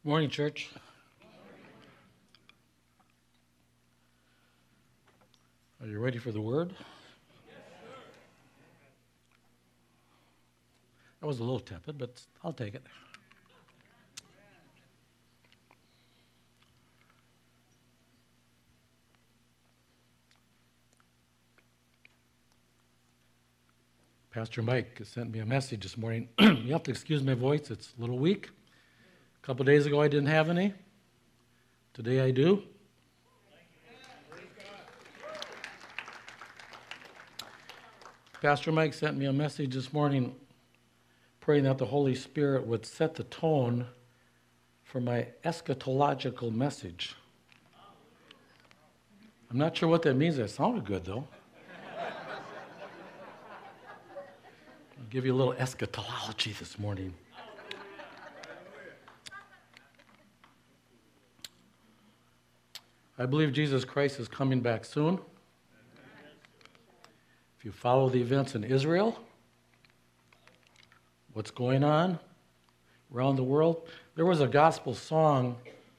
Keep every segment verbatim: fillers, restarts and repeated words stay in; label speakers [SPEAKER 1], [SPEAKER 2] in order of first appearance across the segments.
[SPEAKER 1] Morning, church. Are you ready for the word? I was a little tepid, but I'll take it. Pastor Mike sent me a message this morning. You have to excuse my voice. It's a little weak. A couple days ago, I didn't have any. Today, I do. Pastor Mike sent me a message this morning praying that the Holy Spirit would set the tone for my eschatological message. I'm not sure what that means. That sounded good, though. I'll give you a little eschatology this morning. I believe Jesus Christ is coming back soon. If you follow the events in Israel, what's going on around the world, there was a gospel song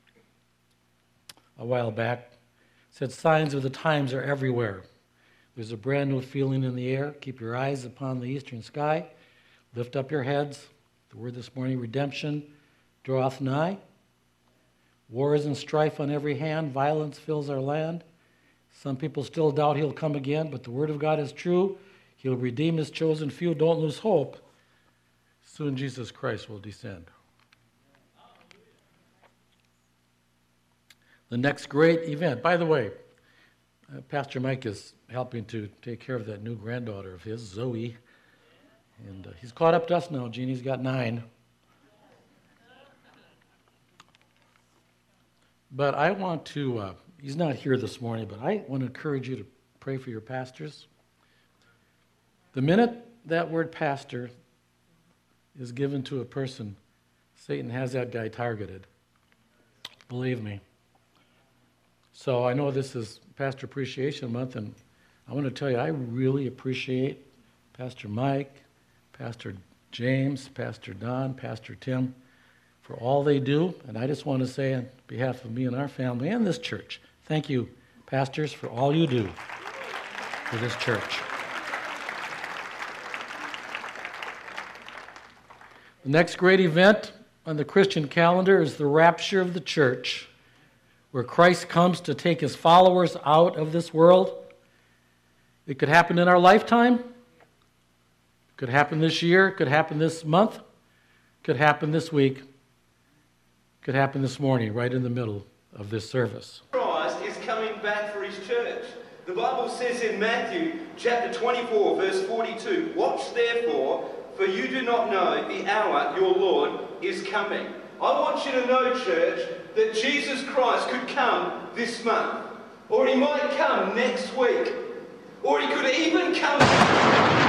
[SPEAKER 1] a while back. It said, "Signs of the times are everywhere. There's a brand new feeling in the air. Keep your eyes upon the eastern sky. Lift up your heads." The word this morning, redemption draweth nigh. Wars and strife on every hand. Violence fills our land. Some people still doubt he'll come again, but the word of God is true. He'll redeem his chosen few. Don't lose hope. Soon Jesus Christ will descend. The next great event. By the way, uh, Pastor Mike is helping to take care of that new granddaughter of his, Zoe. And uh, he's caught up to us now. Jeannie's got nine. But I want to, uh, he's not here this morning, but I want to encourage you to pray for your pastors. The minute that word pastor is given to a person, Satan has that guy targeted. Believe me. So I know this is Pastor Appreciation Month, and I want to tell you, I really appreciate Pastor Mike, Pastor James, Pastor Don, Pastor Tim, for all they do. And I just want to say on behalf of me and our family and this church, thank you, pastors, for all you do for this church. The next great event on the Christian calendar is the rapture of the church, where Christ comes to take his followers out of this world. It could happen in our lifetime. It could happen this year. It could happen this month. It could happen this week. It could happen this morning, right in the middle of this service.
[SPEAKER 2] Christ is coming back for his church. The Bible says in Matthew chapter twenty-four, verse forty-two, "Watch therefore, for you do not know the hour your Lord is coming." I want you to know, church, that Jesus Christ could come this month, or he might come next week, or he could even come...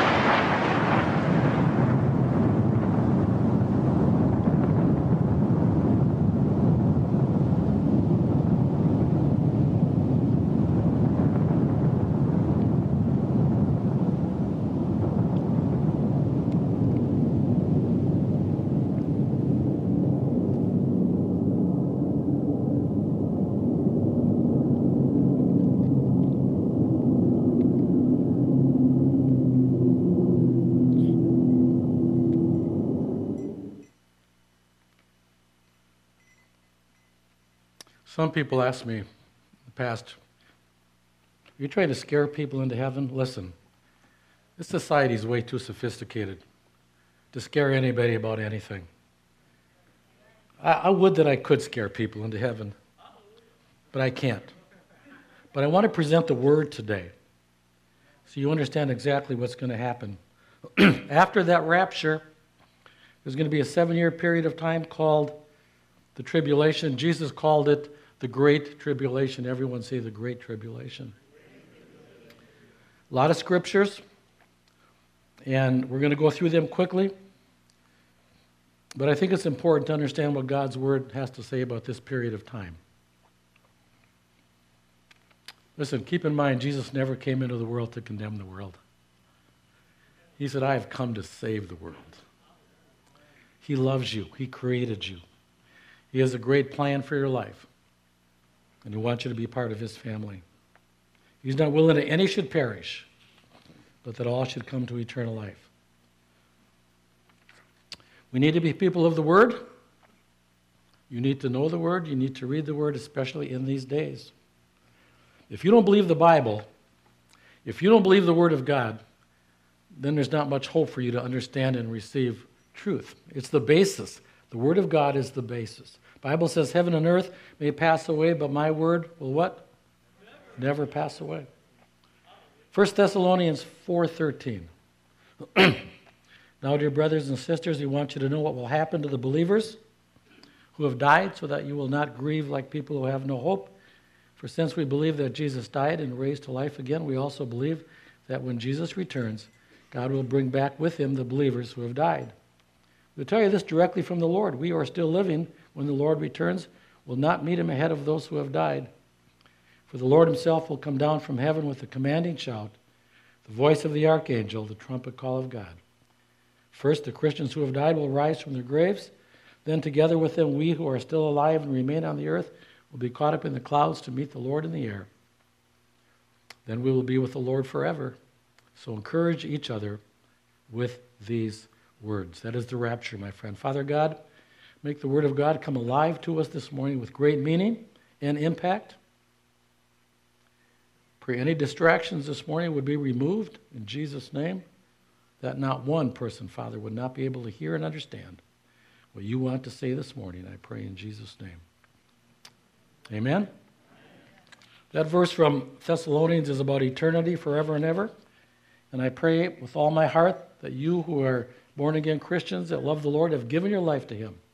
[SPEAKER 1] Some people ask me in the past, are you trying to scare people into heaven? Listen, this society is way too sophisticated to scare anybody about anything. I, I would that I could scare people into heaven, but I can't. But I want to present the word today so you understand exactly what's going to happen. After that rapture, there's going to be a seven-year period of time called the tribulation. Jesus called it the Great Tribulation. Everyone say the Great Tribulation. A lot of scriptures, and we're going to go through them quickly. But I think it's important to understand what God's Word has to say about this period of time. Listen, keep in mind, Jesus never came into the world to condemn the world. He said, I have come to save the world. He loves you. He created you. He has a great plan for your life, and He wants you to be part of His family. He's not willing that any should perish, but that all should come to eternal life. We need to be people of the Word. You need to know the Word. You need to read the Word, especially in these days. If you don't believe the Bible, if you don't believe the Word of God, then there's not much hope for you to understand and receive truth. It's the basis. The Word of God is the basis. The Bible says heaven and earth may pass away, but my word will what? Never, Never pass away. First Thessalonians four thirteen. Now, dear brothers and sisters, we want you to know what will happen to the believers who have died, so that you will not grieve like people who have no hope. For since we believe that Jesus died and raised to life again, we also believe that when Jesus returns, God will bring back with Him the believers who have died. We'll tell you this directly from the Lord. We who are still living when the Lord returns will not meet Him ahead of those who have died. For the Lord Himself will come down from heaven with a commanding shout, the voice of the archangel, the trumpet call of God. First, the Christians who have died will rise from their graves. Then together with them, we who are still alive and remain on the earth will be caught up in the clouds to meet the Lord in the air. Then we will be with the Lord forever. So encourage each other with these words. That is the rapture, my friend. Father God, make the Word of God come alive to us this morning with great meaning and impact. Pray any distractions this morning would be removed in Jesus' name, that not one person, Father, would not be able to hear and understand what you want to say this morning. I pray in Jesus' name. Amen? That verse from Thessalonians is about eternity, forever and ever. And I pray with all my heart that you who are born-again Christians that love the Lord, have given your life to Him,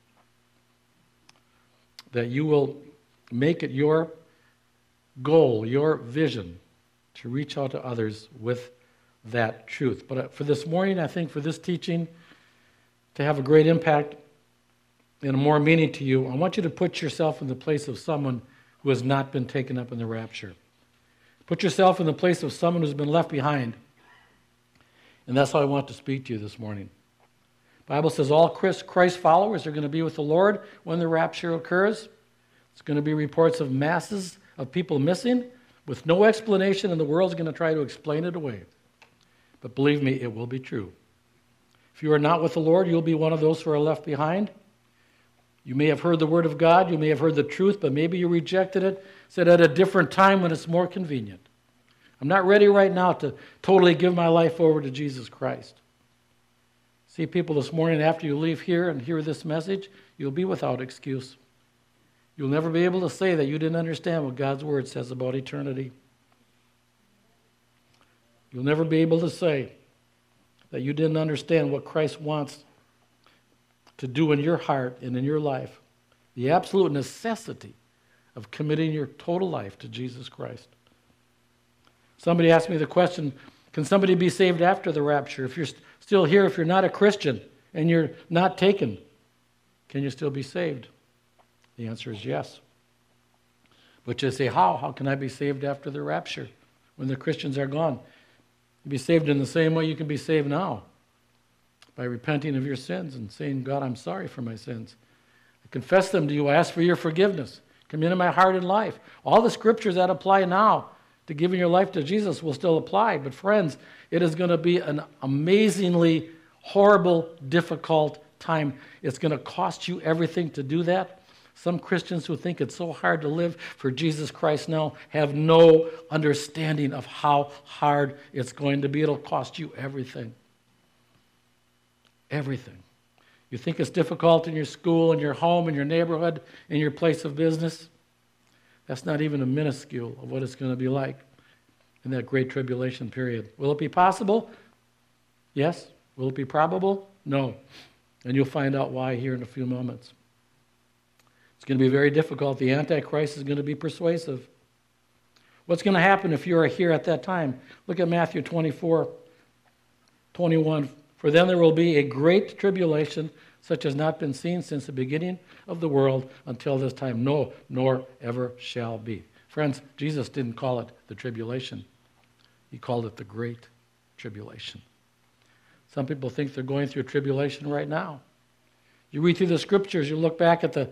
[SPEAKER 1] that you will make it your goal, your vision, to reach out to others with that truth. But for this morning, I think for this teaching to have a great impact and more meaning to you, I want you to put yourself in the place of someone who has not been taken up in the rapture. Put yourself in the place of someone who's been left behind. And that's how I want to speak to you this morning. The Bible says all Christ followers are going to be with the Lord when the rapture occurs. It's going to be reports of masses of people missing with no explanation, and the world's going to try to explain it away. But believe me, it will be true. If you are not with the Lord, you'll be one of those who are left behind. You may have heard the Word of God, you may have heard the truth, but maybe you rejected it, said at a different time when it's more convenient. I'm not ready right now to totally give my life over to Jesus Christ. See, people, this morning after you leave here and hear this message, you'll be without excuse. You'll never be able to say that you didn't understand what God's Word says about eternity. You'll never be able to say that you didn't understand what Christ wants to do in your heart and in your life. The absolute necessity of committing your total life to Jesus Christ. Somebody asked me the question, can somebody be saved after the rapture? If you're st- still here, if you're not a Christian and you're not taken, can you still be saved? The answer is yes. But you say, how? How can I be saved after the rapture when the Christians are gone? You'll be saved in the same way you can be saved now, by repenting of your sins and saying, God, I'm sorry for my sins. I confess them to you. I ask for your forgiveness. Come into my heart and life. All the scriptures that apply now to giving your life to Jesus will still apply. But friends, it is going to be an amazingly horrible, difficult time. It's going to cost you everything to do that. Some Christians who think it's so hard to live for Jesus Christ now have no understanding of how hard it's going to be. It'll cost you everything. Everything. You think it's difficult in your school, in your home, in your neighborhood, in your place of business? That's not even a minuscule of what it's going to be like in that great tribulation period. Will it be possible? Yes. Will it be probable? No. And you'll find out why here in a few moments. It's going to be very difficult. The Antichrist is going to be persuasive. What's going to happen if you are here at that time? Look at Matthew twenty-four, twenty-one. For then there will be a great tribulation, such as not been seen since the beginning of the world until this time. No, nor ever shall be. Friends, Jesus didn't call it the tribulation. He called it the great tribulation. Some people think they're going through a tribulation right now. You read through the scriptures, you look back at the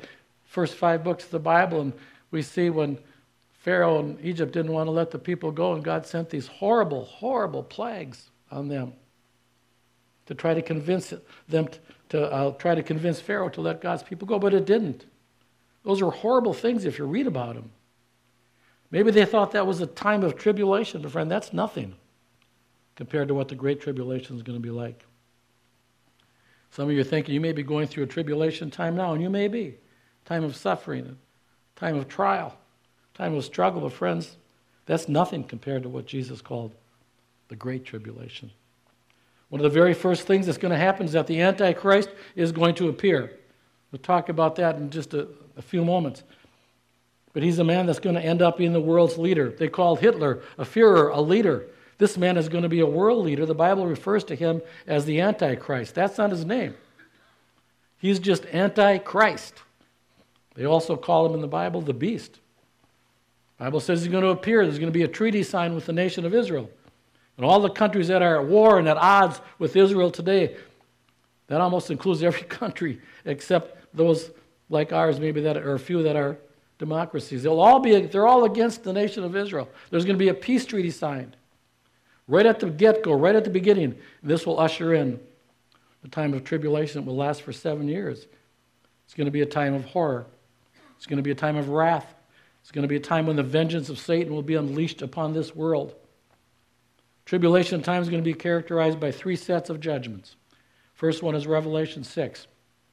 [SPEAKER 1] first five books of the Bible, and we see when Pharaoh in Egypt didn't want to let the people go, and God sent these horrible, horrible plagues on them to try to convince them to, to uh, try to convince Pharaoh to let God's people go, but it didn't. Those are horrible things if you read about them. Maybe they thought that was a time of tribulation, but friend, that's nothing compared to what the Great Tribulation is going to be like. Some of you are thinking you may be going through a tribulation time now, and you may be. Time of suffering, time of trial, time of struggle. But friends, that's nothing compared to what Jesus called the Great Tribulation. One of the very first things that's going to happen is that the Antichrist is going to appear. We'll talk about that in just a, a few moments. But he's a man that's going to end up being the world's leader. They called Hitler a Führer, a leader. This man is going to be a world leader. The Bible refers to him as the Antichrist. That's not his name. He's just Antichrist. They also call him in the Bible the beast. The Bible says he's going to appear. There's going to be a treaty signed with the nation of Israel. And all the countries that are at war and at odds with Israel today, that almost includes every country except those like ours, maybe that are a few that are democracies. They'll all be, they're all against the nation of Israel. There's going to be a peace treaty signed. Right at the get-go, right at the beginning. This will usher in the time of tribulation. It will last for seven years. It's going to be a time of horror. It's going to be a time of wrath. It's going to be a time when the vengeance of Satan will be unleashed upon this world. Tribulation time is going to be characterized by three sets of judgments. First one is Revelation six.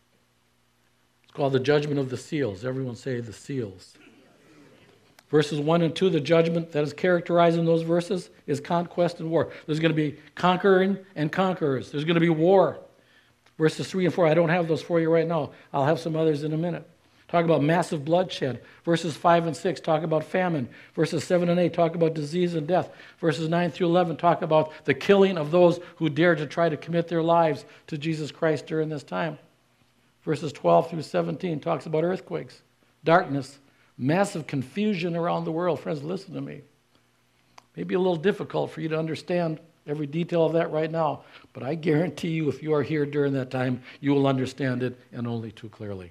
[SPEAKER 1] It's called the judgment of the seals. Everyone say the seals. Verses one and two, the judgment that is characterized in those verses is conquest and war. There's going to be conquering and conquerors. There's going to be war. Verses three and four, I don't have those for you right now. I'll have some others in a minute. Talk about massive bloodshed. Verses five and six talk about famine. Verses seven and eight talk about disease and death. Verses nine through eleven talk about the killing of those who dare to try to commit their lives to Jesus Christ during this time. Verses twelve through seventeen talks about earthquakes, darkness, massive confusion around the world. Friends, listen to me. It may be a little difficult for you to understand every detail of that right now, but I guarantee you if you are here during that time, you will understand it, and only too clearly.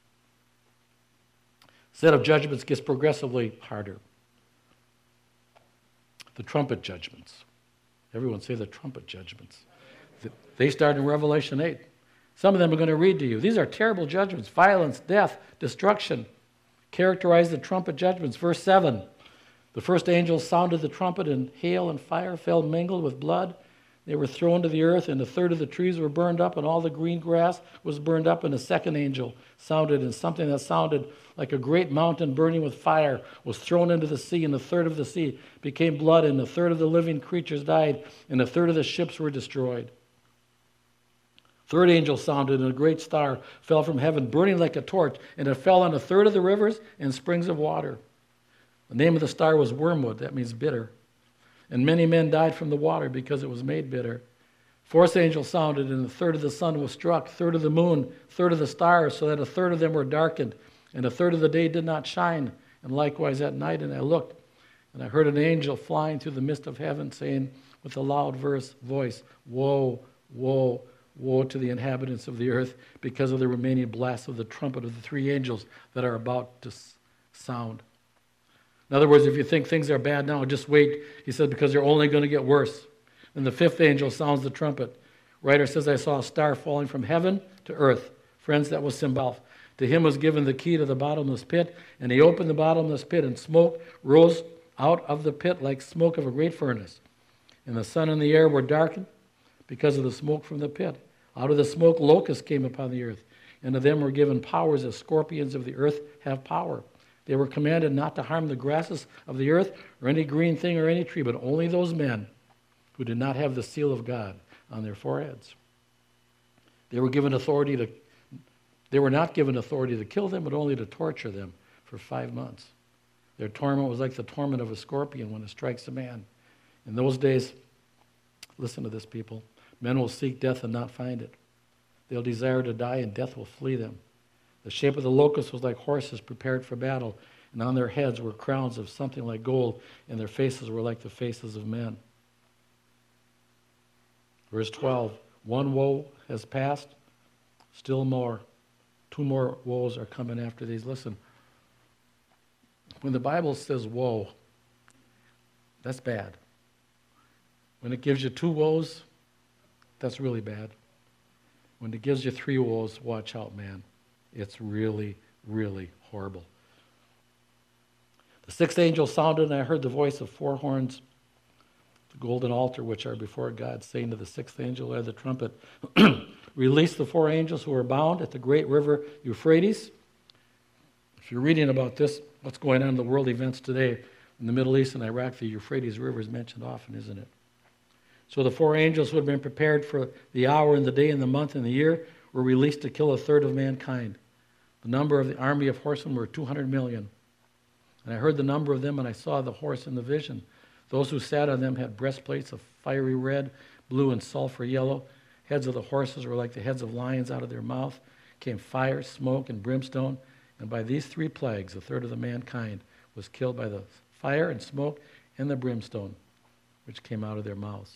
[SPEAKER 1] Set of judgments gets progressively harder. The trumpet judgments. Everyone say the trumpet judgments. They start in Revelation eight. Some of them are going to read to you. These are terrible judgments. Violence, death, destruction. Characterize the trumpet judgments. Verse seven. The first angel sounded the trumpet, and hail and fire fell mingled with blood. They were thrown to the earth, and a third of the trees were burned up, and all the green grass was burned up. And the second angel sounded, and something that sounded like a great mountain burning with fire was thrown into the sea, and a third of the sea became blood, and a third of the living creatures died, and a third of the ships were destroyed. Third angel sounded, and a great star fell from heaven, burning like a torch, and it fell on a third of the rivers and springs of water. The name of the star was Wormwood. That means bitter. And many men died from the water because it was made bitter. Fourth angel sounded, and a third of the sun was struck, third of the moon, third of the stars, so that a third of them were darkened, and a third of the day did not shine, and likewise at night. And I looked, and I heard an angel flying through the midst of heaven, saying with a loud verse, voice, Woe, woe, woe to the inhabitants of the earth, because of the remaining blast of the trumpet of the three angels that are about to sound. In other words, if you think things are bad now, just wait. He said, because they're only going to get worse. And the fifth angel sounds the trumpet. Writer says, I saw a star falling from heaven to earth. Friends, that was symbolic. To him was given the key to the bottomless pit, and he opened the bottomless pit, and smoke rose out of the pit like smoke of a great furnace. And the sun and the air were darkened because of the smoke from the pit. Out of the smoke locusts came upon the earth, and to them were given powers as scorpions of the earth have power. They were commanded not to harm the grasses of the earth or any green thing or any tree, but only those men who did not have the seal of God on their foreheads. They were given authority to, they were not given authority to kill them, but only to torture them for five months. Their torment was like the torment of a scorpion when it strikes a man. In those days, listen to this, people, men will seek death and not find it. They'll desire to die, and death will flee them. The shape of the locusts was like horses prepared for battle, and on their heads were crowns of something like gold, and their faces were like the faces of men. Verse twelve, one woe has passed, still more. Two more woes are coming after these. Listen, when the Bible says woe, that's bad. When it gives you two woes, that's really bad. When it gives you three woes, watch out, man. It's really, really horrible. The sixth angel sounded, and I heard the voice of four horns, the golden altar which are before God, saying to the sixth angel at the trumpet, release the four angels who are bound at the great river Euphrates. If you're reading about this, what's going on in the world events today in the Middle East and Iraq, the Euphrates River is mentioned often, isn't it? So the four angels who had been prepared for the hour and the day and the month and the year were released to kill a third of mankind. The number of the army of horsemen were two hundred million. And I heard the number of them, and I saw the horse in the vision. Those who sat on them had breastplates of fiery red, blue, and sulfur yellow. Heads of the horses were like the heads of lions. Out of their mouth came fire, smoke, and brimstone. And by these three plagues, a third of the mankind was killed by the fire and smoke and the brimstone, which came out of their mouths.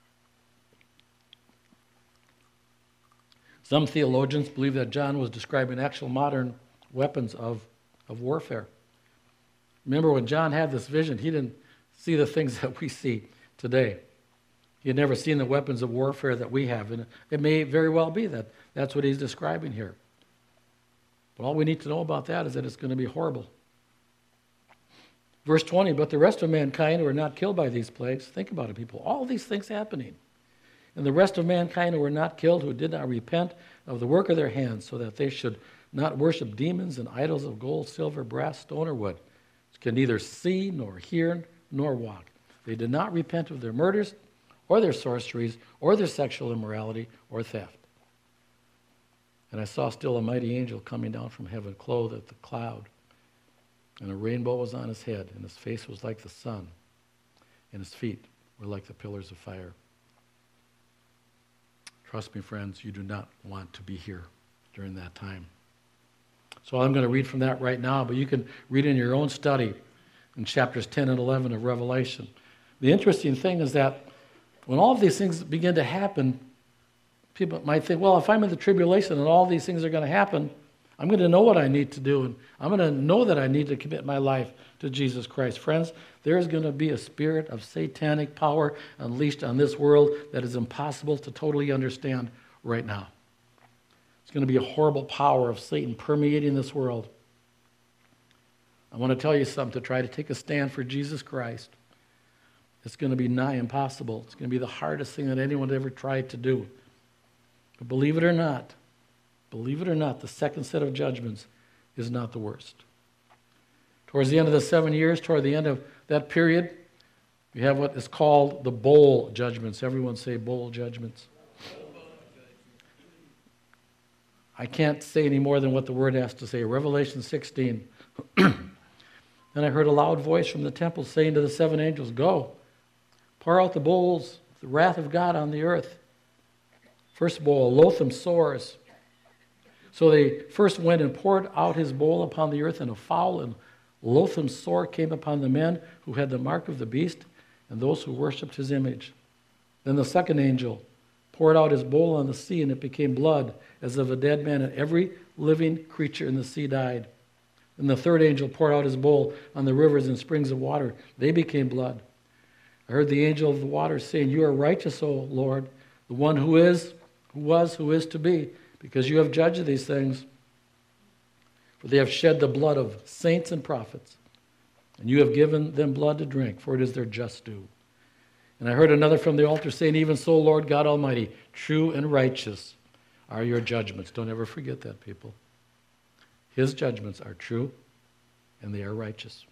[SPEAKER 1] Some theologians believe that John was describing actual modern weapons of, of warfare. Remember, when John had this vision, he didn't see the things that we see today. He had never seen the weapons of warfare that we have. And it may very well be that that's what he's describing here. But all we need to know about that is that it's going to be horrible. Verse twenty, but the rest of mankind who were not killed by these plagues, think about it, people, all these things happening. And the rest of mankind who were not killed, who did not repent of the work of their hands, so that they should not worship demons and idols of gold, silver, brass, stone, or wood, which can neither see, nor hear, nor walk. They did not repent of their murders, or their sorceries, or their sexual immorality, or theft. And I saw still a mighty angel coming down from heaven, clothed with the cloud, and a rainbow was on his head, and his face was like the sun, and his feet were like the pillars of fire. Trust me, friends, you do not want to be here during that time. So I'm going to read from that right now, but you can read in your own study in chapters ten and eleven of Revelation. The interesting thing is that when all of these things begin to happen, people might think, well, if I'm in the tribulation and all these things are going to happen, I'm going to know what I need to do, and I'm going to know that I need to commit my life to Jesus Christ. Friends, there is going to be a spirit of satanic power unleashed on this world that is impossible to totally understand right now. It's going to be a horrible power of Satan permeating this world. I want to tell you something. To try to take a stand for Jesus Christ, it's going to be nigh impossible. It's going to be the hardest thing that anyone ever tried to do. But believe it or not, believe it or not, the second set of judgments is not the worst. Towards the end of the seven years, toward the end of that period, we have what is called the bowl judgments. Everyone say bowl judgments. I can't say any more than what the word has to say. Revelation sixteen. Then I heard a loud voice from the temple saying to the seven angels, go, pour out the bowls, the wrath of God on the earth. First bowl, loathsome sores. So they first went and poured out his bowl upon the earth, and a foul and loathsome sore came upon the men who had the mark of the beast and those who worshipped his image. Then the second angel poured out his bowl on the sea, and it became blood as of a dead man, and every living creature in the sea died. And the third angel poured out his bowl on the rivers and springs of water. They became blood. I heard the angel of the waters saying, you are righteous, O Lord, the one who is, who was, who is to be, because you have judged these things. For they have shed the blood of saints and prophets, and you have given them blood to drink, for it is their just due. And I heard another from the altar saying, even so, Lord God Almighty, true and righteous are your judgments. Don't ever forget that, people. His judgments are true, and they are righteous.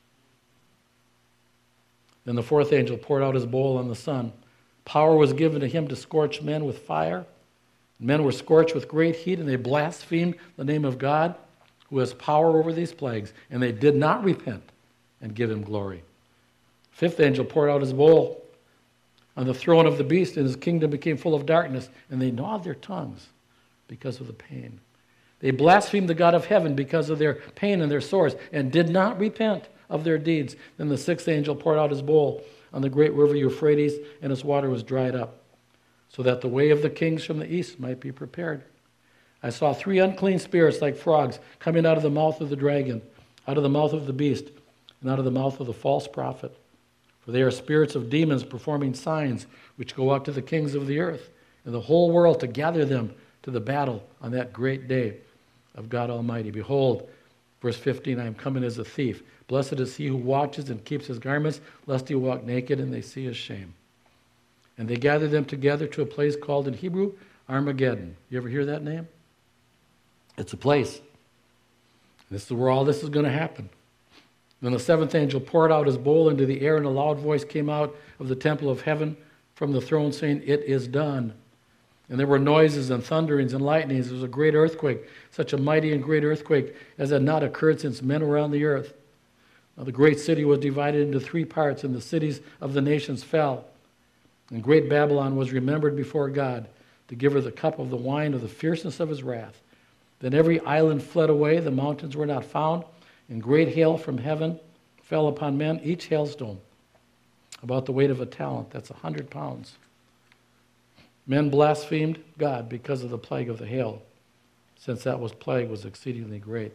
[SPEAKER 1] Then the fourth angel poured out his bowl on the sun. Power was given to him to scorch men with fire. Men were scorched with great heat, and they blasphemed the name of God, who has power over these plagues, and they did not repent and give him glory. Fifth angel poured out his bowl on the throne of the beast, and his kingdom became full of darkness, and they gnawed their tongues because of the pain. They blasphemed the God of heaven because of their pain and their sores, and did not repent of their deeds. Then the sixth angel poured out his bowl on the great river Euphrates, and its water was dried up, so that the way of the kings from the east might be prepared. I saw three unclean spirits like frogs coming out of the mouth of the dragon, out of the mouth of the beast, and out of the mouth of the false prophet. For they are spirits of demons performing signs which go out to the kings of the earth and the whole world to gather them to the battle on that great day of God Almighty. Behold, verse fifteen, I am coming as a thief. Blessed is he who watches and keeps his garments, lest he walk naked and they see his shame. And they gather them together to a place called in Hebrew Armageddon. You ever hear that name? It's a place. This is where all this is going to happen. Then the seventh angel poured out his bowl into the air, and a loud voice came out of the temple of heaven from the throne, saying, It is done. And there were noises and thunderings and lightnings. There was a great earthquake, such a mighty and great earthquake as had not occurred since men were on the earth. Now the great city was divided into three parts, and the cities of the nations fell. And great Babylon was remembered before God, to give her the cup of the wine of the fierceness of his wrath. Then every island fled away, the mountains were not found, and great hail from heaven fell upon men, each hailstone about the weight of a talent. That's a hundred pounds. Men blasphemed God because of the plague of the hail, since that was plague was exceedingly great.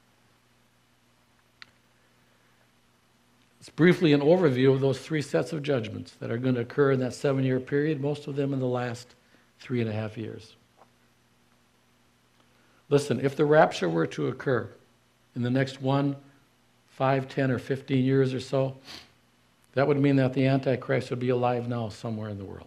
[SPEAKER 1] It's briefly an overview of those three sets of judgments that are going to occur in that seven-year period, most of them in the last three and a half years. Listen, if the rapture were to occur in the next one, five, ten, or fifteen years or so, that would mean that the Antichrist would be alive now somewhere in the world.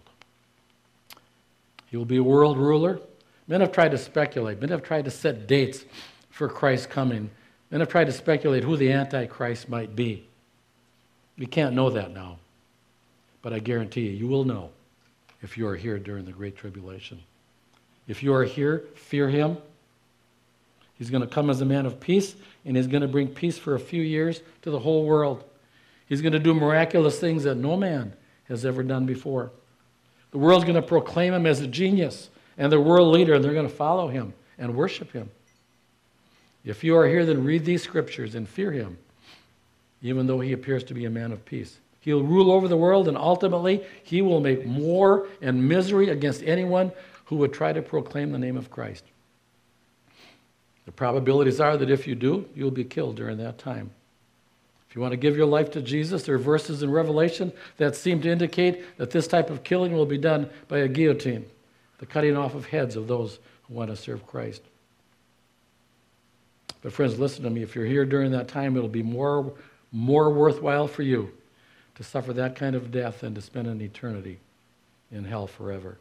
[SPEAKER 1] He will be a world ruler. Men have tried to speculate. Men have tried to set dates for Christ's coming. Men have tried to speculate who the Antichrist might be. We can't know that now. But I guarantee you, you will know if you are here during the Great Tribulation. If you are here, fear him. He's going to come as a man of peace, and he's going to bring peace for a few years to the whole world. He's going to do miraculous things that no man has ever done before. The world's going to proclaim him as a genius and the world leader, and they're going to follow him and worship him. If you are here, then read these scriptures and fear him, even though he appears to be a man of peace. He'll rule over the world, and ultimately he will make war and misery against anyone who would try to proclaim the name of Christ. The probabilities are that if you do, you'll be killed during that time. If you want to give your life to Jesus, there are verses in Revelation that seem to indicate that this type of killing will be done by a guillotine, the cutting off of heads of those who want to serve Christ. But friends, listen to me. If you're here during that time, it'll be more, more worthwhile for you to suffer that kind of death than to spend an eternity in hell forever.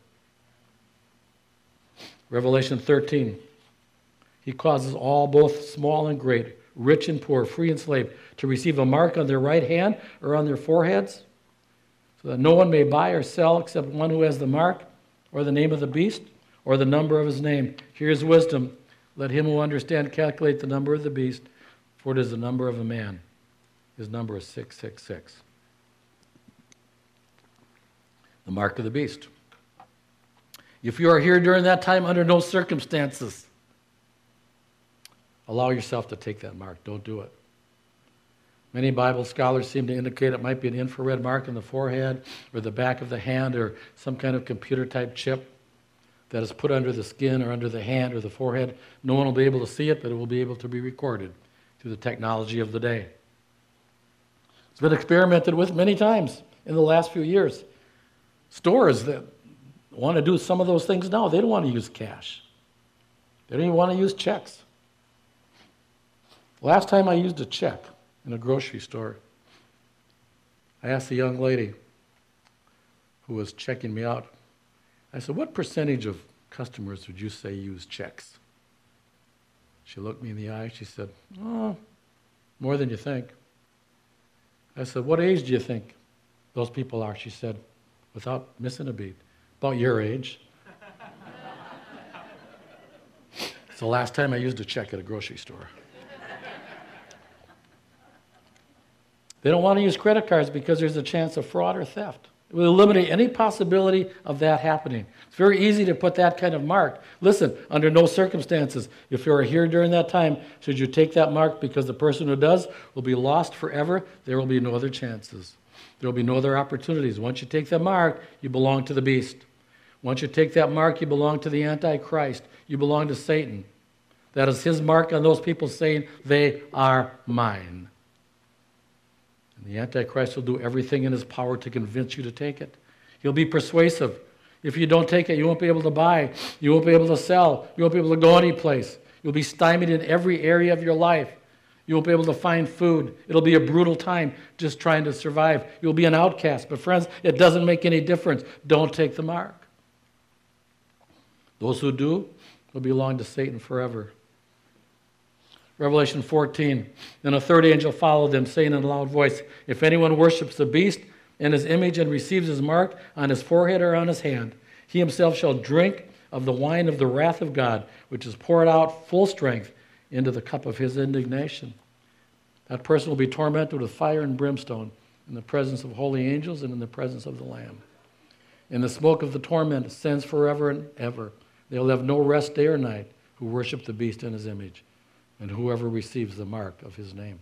[SPEAKER 1] Revelation thirteen. He causes all, both small and great, rich and poor, free and slave, to receive a mark on their right hand or on their foreheads, so that no one may buy or sell except one who has the mark or the name of the beast or the number of his name. Here's wisdom. Let him who understands calculate the number of the beast, for it is the number of a man. His number is six six six. The mark of the beast. If you are here during that time, under no circumstances, allow yourself to take that mark. Don't do it. Many Bible scholars seem to indicate it might be an infrared mark on the forehead or the back of the hand or some kind of computer-type chip that is put under the skin or under the hand or the forehead. No one will be able to see it, but it will be able to be recorded through the technology of the day. It's been experimented with many times in the last few years. Stores that want to do some of those things now, they don't want to use cash. They don't even want to use checks. Last time I used a check in a grocery store, I asked the young lady who was checking me out, I said, what percentage of customers would you say use checks? She looked me in the eye. She said, oh, more than you think. I said, what age do you think those people are? She said, without missing a beat, about your age. It's the last time I used a check at a grocery store. They don't want to use credit cards because there's a chance of fraud or theft. It will eliminate any possibility of that happening. It's very easy to put that kind of mark. Listen, under no circumstances, if you're here during that time, should you take that mark, because the person who does will be lost forever. There will be no other chances. There will be no other opportunities. Once you take that mark, you belong to the beast. Once you take that mark, you belong to the Antichrist. You belong to Satan. That is his mark on those people saying, they are mine. And the Antichrist will do everything in his power to convince you to take it. He'll be persuasive. If you don't take it, you won't be able to buy. You won't be able to sell. You won't be able to go any place. You'll be stymied in every area of your life. You won't be able to find food. It'll be a brutal time just trying to survive. You'll be an outcast. But friends, it doesn't make any difference. Don't take the mark. Those who do will belong to Satan forever. Revelation fourteen, then a third angel followed them, saying in a loud voice, if anyone worships the beast and his image and receives his mark on his forehead or on his hand, he himself shall drink of the wine of the wrath of God, which is poured out full strength into the cup of his indignation. That person will be tormented with fire and brimstone in the presence of holy angels and in the presence of the Lamb. And the smoke of the torment ascends forever and ever. They will have no rest day or night who worship the beast and his image, and whoever receives the mark of his name.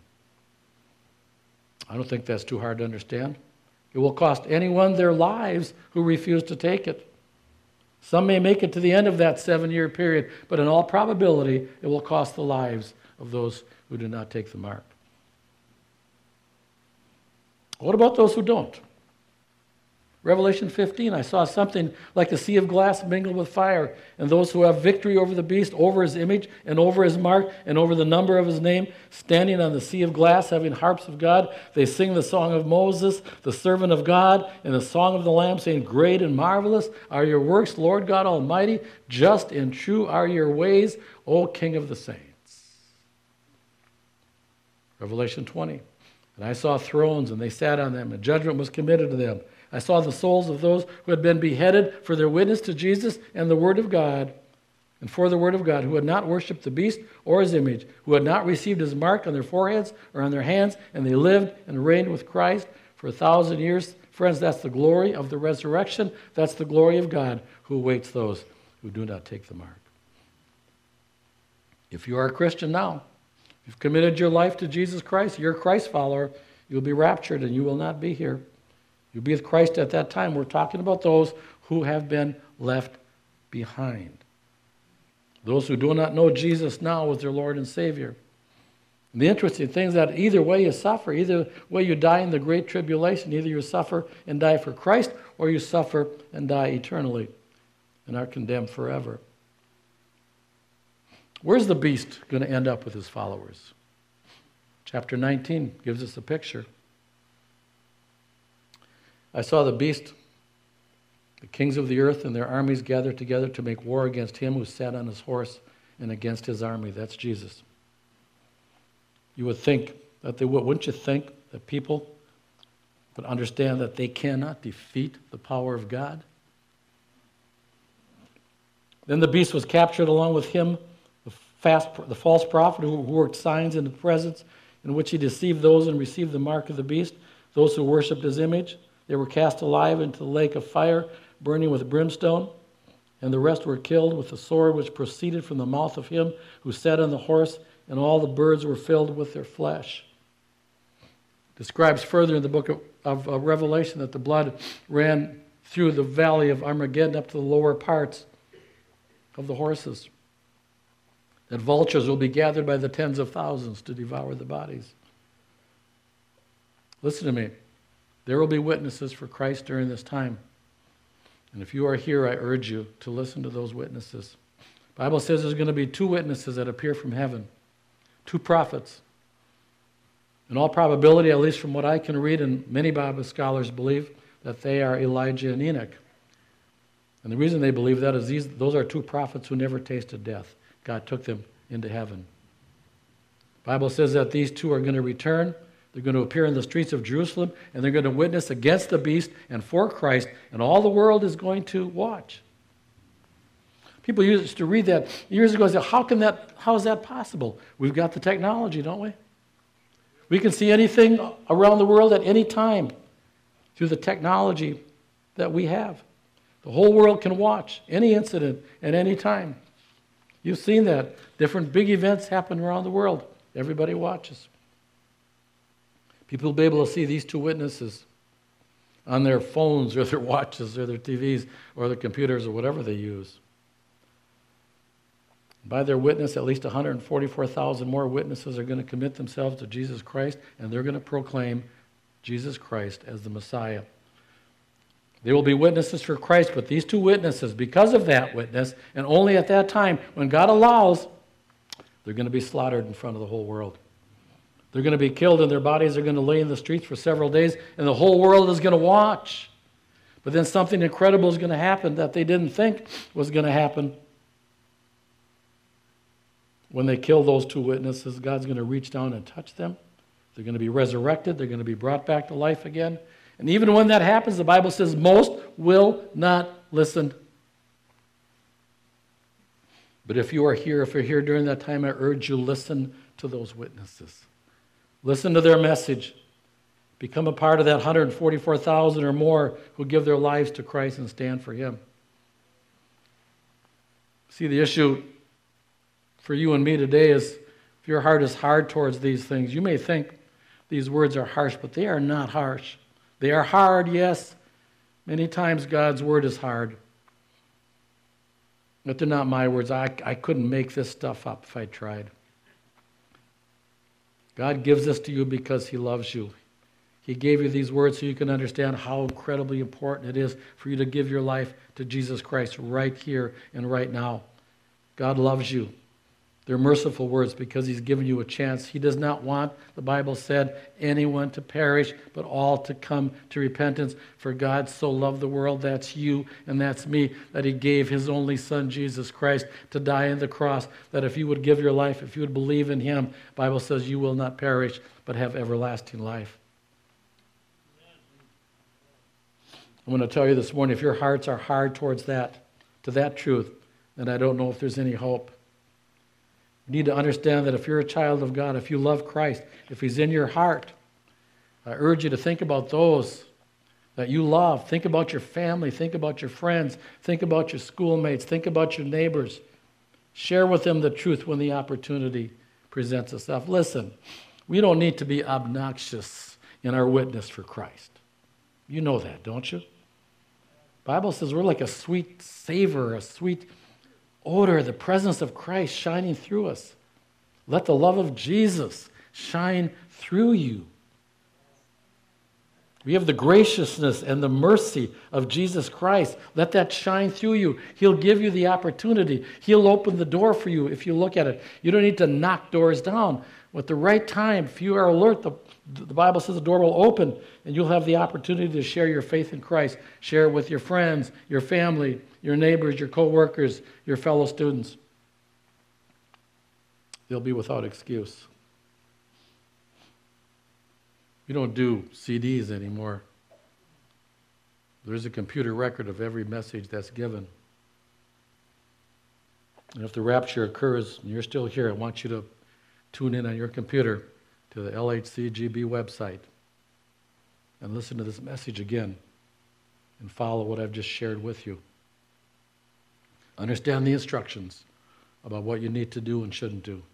[SPEAKER 1] I don't think that's too hard to understand. It will cost anyone their lives who refuse to take it. Some may make it to the end of that seven-year period, but in all probability, it will cost the lives of those who do not take the mark. What about those who don't? Revelation fifteen, I saw something like a sea of glass mingled with fire, and those who have victory over the beast, over his image, and over his mark, and over the number of his name, standing on the sea of glass, having harps of God, they sing the song of Moses, the servant of God, and the song of the Lamb, saying, great and marvelous are your works, Lord God Almighty, just and true are your ways, O King of the saints. Revelation twenty, and I saw thrones, and they sat on them, and judgment was committed to them. I saw the souls of those who had been beheaded for their witness to Jesus and the Word of God, and for the Word of God, who had not worshipped the beast or his image, who had not received his mark on their foreheads or on their hands, and they lived and reigned with Christ for a thousand years. Friends, that's the glory of the resurrection. That's the glory of God who awaits those who do not take the mark. If you are a Christian now, you've committed your life to Jesus Christ, you're a Christ follower, you'll be raptured and you will not be here. You'll be with Christ at that time. We're talking about those who have been left behind. Those who do not know Jesus now as their Lord and Savior. And the interesting thing is that either way you suffer, either way you die in the great tribulation, either you suffer and die for Christ, or you suffer and die eternally and are condemned forever. Where's the beast going to end up with his followers? Chapter nineteen gives us a picture. I saw the beast, the kings of the earth and their armies gathered together to make war against him who sat on his horse and against his army. That's Jesus. You would think that they would, wouldn't you think that people would understand that they cannot defeat the power of God? Then the beast was captured along with him, the, fast, the false prophet who, who worked signs in the presence in which he deceived those and received the mark of the beast, those who worshipped his image. They were cast alive into the lake of fire, burning with brimstone, and the rest were killed with the sword which proceeded from the mouth of him who sat on the horse, and all the birds were filled with their flesh. It describes further in the book of, of, of Revelation that the blood ran through the valley of Armageddon up to the lower parts of the horses, that vultures will be gathered by the tens of thousands to devour the bodies. Listen to me. There will be witnesses for Christ during this time. And if you are here, I urge you to listen to those witnesses. The Bible says there's going to be two witnesses that appear from heaven, two prophets. In all probability, at least from what I can read, and many Bible scholars believe, that they are Elijah and Enoch. And the reason they believe that is these, those are two prophets who never tasted death. God took them into heaven. The Bible says that these two are going to return. They're going to appear in the streets of Jerusalem, and they're going to witness against the beast and for Christ, and all the world is going to watch. People used to read that years ago and say, how can that, how is that possible? We've got the technology, don't we? We can see anything around the world at any time through the technology that we have. The whole world can watch any incident at any time. You've seen that. Different big events happen around the world. Everybody watches. People will be able to see these two witnesses. on their phones or their watches or their T Vs or their computers or whatever they use. By their witness, at least one hundred forty-four thousand more witnesses are going to commit themselves to Jesus Christ, and they're going to proclaim Jesus Christ as the Messiah. They will be witnesses for Christ, but these two witnesses, because of that witness, and only at that time, when God allows, they're going to be slaughtered in front of the whole world. They're going to be killed, and their bodies are going to lay in the streets for several days, and the whole world is going to watch. But then something incredible is going to happen that they didn't think was going to happen. When they kill those two witnesses, God's going to reach down and touch them. They're going to be resurrected. They're going to be brought back to life again. And even when that happens, the Bible says most will not listen. But if you are here, if you're here during that time, I urge you, listen to those witnesses. Listen to their message. Become a part of that one hundred forty-four thousand or more who give their lives to Christ and stand for Him. See, the issue for you and me today is, if your heart is hard towards these things, you may think these words are harsh, but they are not harsh. They are hard, yes. Many times God's word is hard. But they're not my words. I, I couldn't make this stuff up if I tried. God gives this to you because He loves you. He gave you these words so you can understand how incredibly important it is for you to give your life to Jesus Christ right here and right now. God loves you. They're merciful words because He's given you a chance. He does not want, the Bible said, anyone to perish, but all to come to repentance. For God so loved the world, that's you and that's me, that He gave His only Son, Jesus Christ, to die on the cross, that if you would give your life, if you would believe in Him, the Bible says you will not perish, but have everlasting life. I'm going to tell you this morning, if your hearts are hard towards that, to that truth, then I don't know if there's any hope. You need to understand that if you're a child of God, if you love Christ, if He's in your heart, I urge you to think about those that you love. Think about your family. Think about your friends. Think about your schoolmates. Think about your neighbors. Share with them the truth when the opportunity presents itself. Listen, we don't need to be obnoxious in our witness for Christ. You know that, don't you? The Bible says we're like a sweet savor, a sweet odor, the presence of Christ shining through us. Let the love of Jesus shine through you. We have the graciousness and the mercy of Jesus Christ. Let that shine through you. He'll give you the opportunity. He'll open the door for you if you look at it. You don't need to knock doors down. At the right time, if you are alert, the, the Bible says the door will open and you'll have the opportunity to share your faith in Christ. Share it with your friends, your family, your neighbors, your co-workers, your fellow students. They'll be without excuse. We don't do C Ds anymore. There's a computer record of every message that's given. And if the rapture occurs and you're still here, I want you to tune in on your computer to the L H C G B website and listen to this message again and follow what I've just shared with you. Understand the instructions about what you need to do and shouldn't do.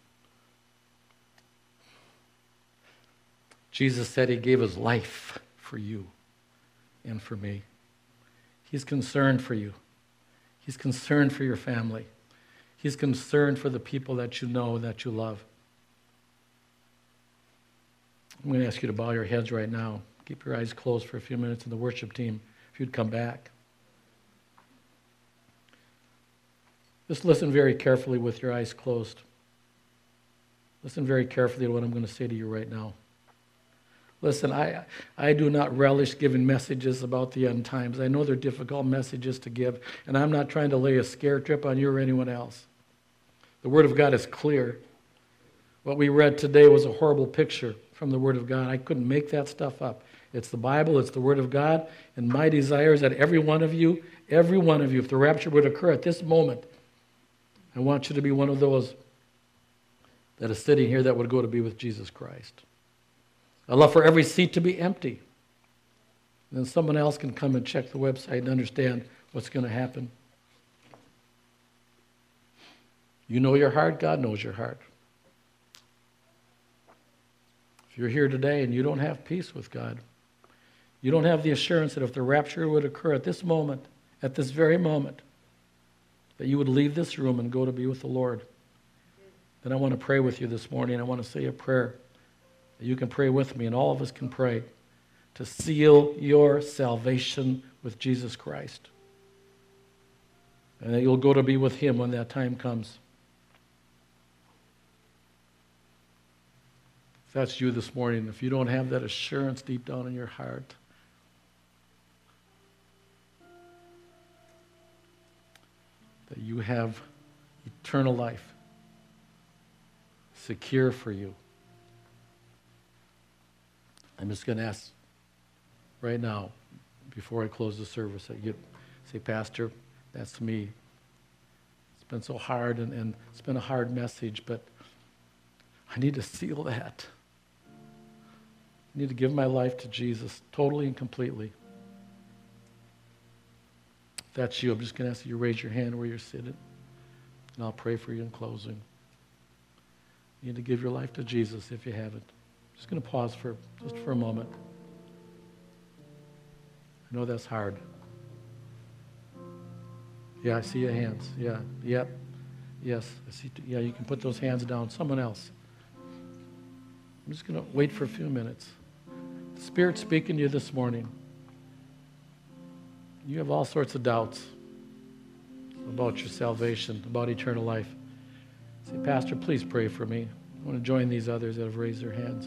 [SPEAKER 1] Jesus said He gave His life for you and for me. He's concerned for you. He's concerned for your family. He's concerned for the people that you know and that you love. I'm going to ask you to bow your heads right now. Keep your eyes closed for a few minutes, and the worship team, if you'd come back. Just listen very carefully with your eyes closed. Listen very carefully to what I'm going to say to you right now. Listen, I, I do not relish giving messages about the end times. I know they're difficult messages to give, and I'm not trying to lay a scare trip on you or anyone else. The Word of God is clear. What we read today was a horrible picture from the Word of God. I couldn't make that stuff up. It's the Bible, it's the Word of God, and my desire is that every one of you, every one of you, if the rapture would occur at this moment, I want you to be one of those that is sitting here that would go to be with Jesus Christ. I'd love for every seat to be empty. Then someone else can come and check the website and understand what's going to happen. You know your heart, God knows your heart. If you're here today and you don't have peace with God, You don't have the assurance that if the rapture would occur at this moment, at this very moment, that you would leave this room and go to be with the Lord. Then I want to pray with you this morning. I want to say a prayer that you can pray with me, and all of us can pray to seal your salvation with Jesus Christ. And that you'll go to be with him when that time comes. If that's you this morning, if you don't have that assurance deep down in your heart, that you have eternal life secure for you, I'm just going to ask right now, before I close the service, that you say, Pastor, that's me. It's been so hard, and, and it's been a hard message, but I need to seal that. I need to give my life to Jesus totally and completely. If that's you, I'm just going to ask you to raise your hand where you're sitting, and I'll pray for you in closing. You need to give your life to Jesus if you haven't. I'm just going to pause for just for a moment. I know that's hard. Yeah, I see your hands. Yeah, yep, yes. I see. T- yeah, you can put those hands down. Someone else. I'm just going to wait for a few minutes. The Spirit's speaking to you this morning. You have all sorts of doubts about your salvation, about eternal life. Say, Pastor, please pray for me. I want to join these others that have raised their hands.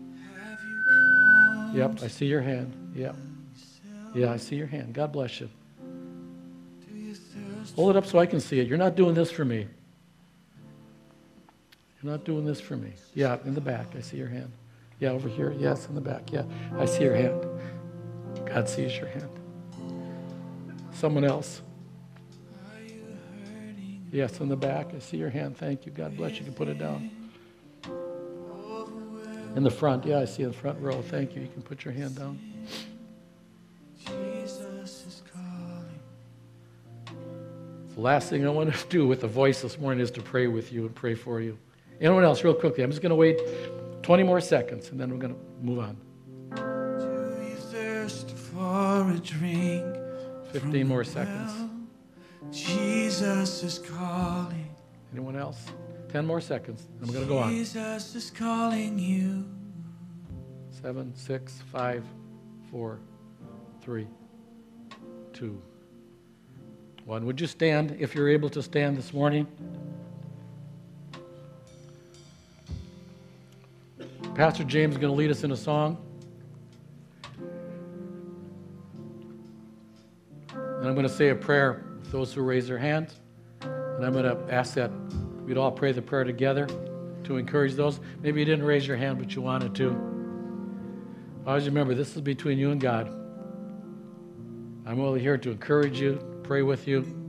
[SPEAKER 1] Yep, I see your hand. Yep. Yeah, I see your hand. God bless you. Hold it up so I can see it. You're not doing this for me. You're not doing this for me. Yeah, in the back. I see your hand. Yeah, over here. Yes, in the back. Yeah, I see your hand. God sees your hand. Someone else. Yes, in the back. I see your hand. Thank you. God bless you. You can put it down. In the front. Yeah, I see the front row. Thank you. You can put your hand down. The last thing I want to do with the voice this morning is to pray with you and pray for you. Anyone else, real quickly? I'm just going to wait twenty more seconds, and then we're going to move on.
[SPEAKER 3] Do you thirst for a drink?
[SPEAKER 1] fifteen more seconds.
[SPEAKER 3] Jesus is calling.
[SPEAKER 1] Anyone else? ten more seconds, and we're going to go on.
[SPEAKER 3] Jesus is calling you.
[SPEAKER 1] Seven, six, five, four, three, two, one. Would you stand if you're able to stand this morning? Pastor James is going to lead us in a song. And I'm going to say a prayer with those who raise their hands. And I'm going to ask that we'd all pray the prayer together to encourage those. Maybe you didn't raise your hand, but you wanted to. Always remember, this is between you and God. I'm only here to encourage you, pray with you.